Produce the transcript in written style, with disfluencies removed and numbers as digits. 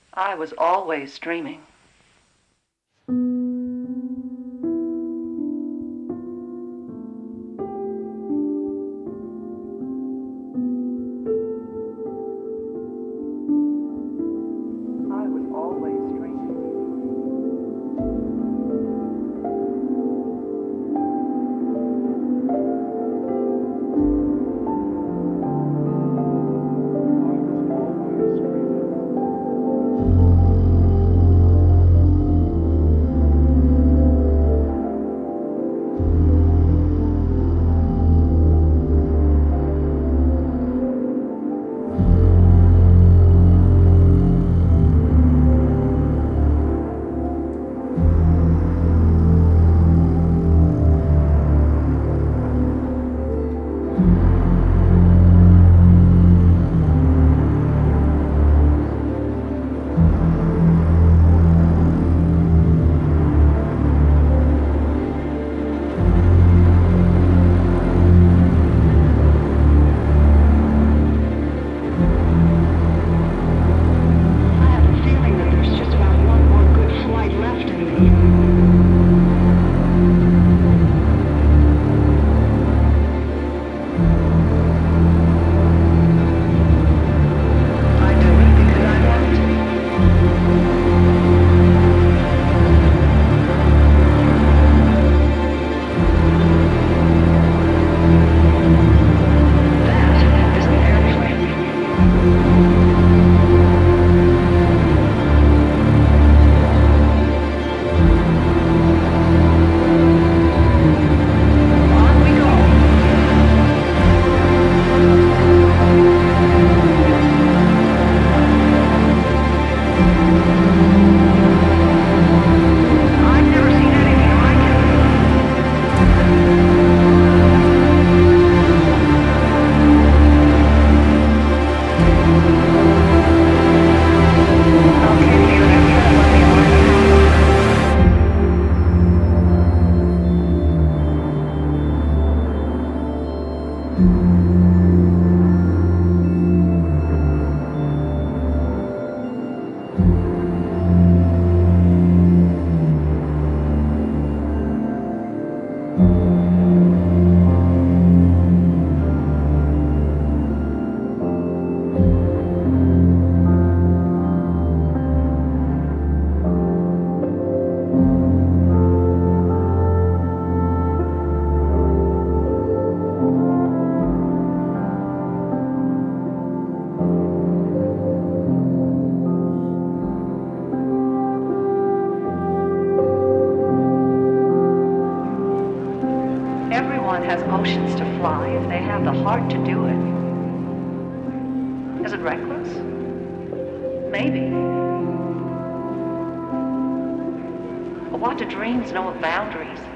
I was always dreaming. I was always dreaming. I have a feeling that there's just about one more good flight left in me. I do it because I want to. That is an airplane. On we go. I've never seen anything like it. Okay, Neil, you gotta let me learn. Everyone has oceans to fly if they have the heart to do it. Is it reckless? Maybe. But what do dreams know of boundaries?